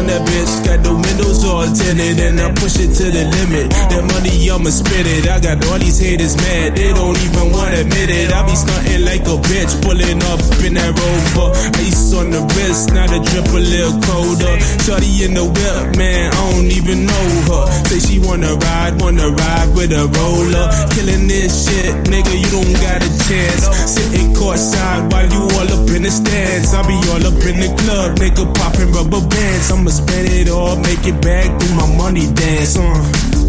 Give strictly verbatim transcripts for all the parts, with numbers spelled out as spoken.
on that bitch. Got the windows all tinted and I push it to the limit. That money, I'ma spit it. I got all these haters mad, they don't even wanna admit it. I be stunting like a bitch, pulling up in that Rover. Ice on the wrist, now the drip a little colder. Shorty in the whip, man, I don't even know her. Say she wanna ride, wanna ride with a roller. Killing this shit, nigga, you don't got a chance. Sitting courtside while you all up in the stands. I be all up in the club, nigga, popping rubber bands. I'ma spend it all, make it back, do my money dance. Uh.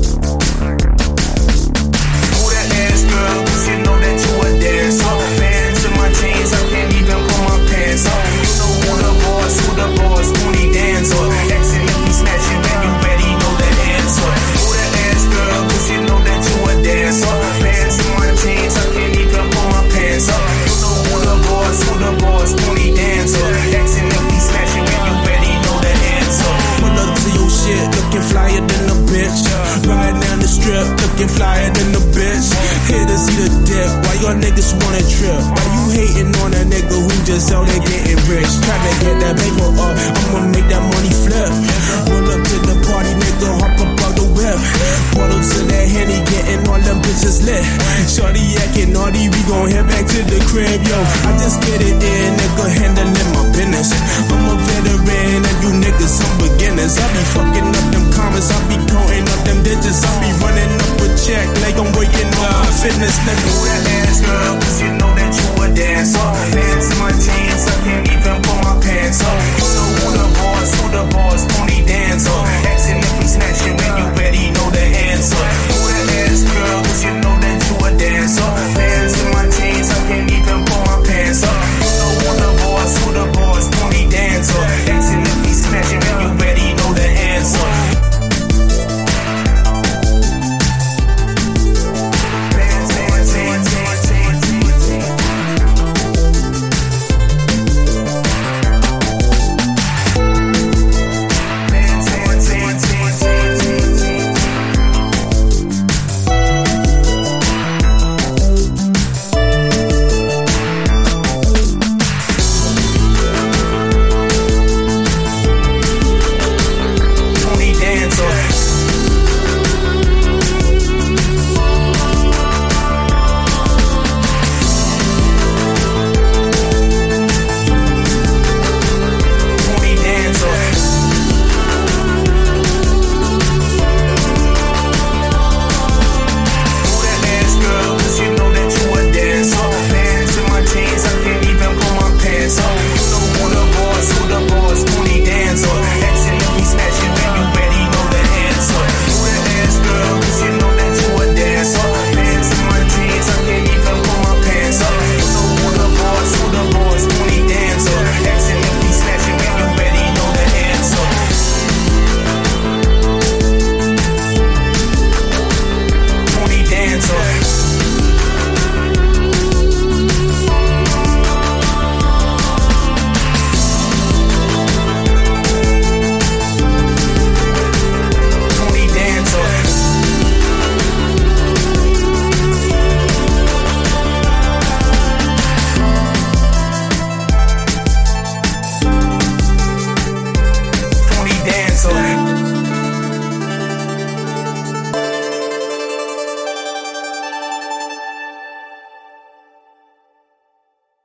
Girl, cause you know that you a dancer. Fans in my jeans, I can't even pull my pants up. You know who the boss, who the boss, booty dancer. Exit if we smash it, when you ready, know the answer. Who the ass girl, cause you know that you a dancer. Fans in my jeans, I can't even pull my pants up. You know who the boss, who the boss, booty dancer. Exit if we smash it, when you ready, know the answer. Pull up to your shit, looking flyer than a bitch. Riding down the strip, looking flyer than a bitch. Here to see the dip, why y'all niggas wanna trip? Why you hating on a nigga who just out there getting rich? Tryna get that paper up, I'ma make that money flip. Roll up to the party, nigga, hop up out the whip. Pull up to that Henny, getting all them bitches lit. Shorty acting naughty, we gon' head back to the crib, yo. I just get it in, nigga, handling my business. I'm a veteran and you niggas some beginners. I be fucking up them comments, I be counting up them digits. I be running up a check like I'm working on my fitness, nigga.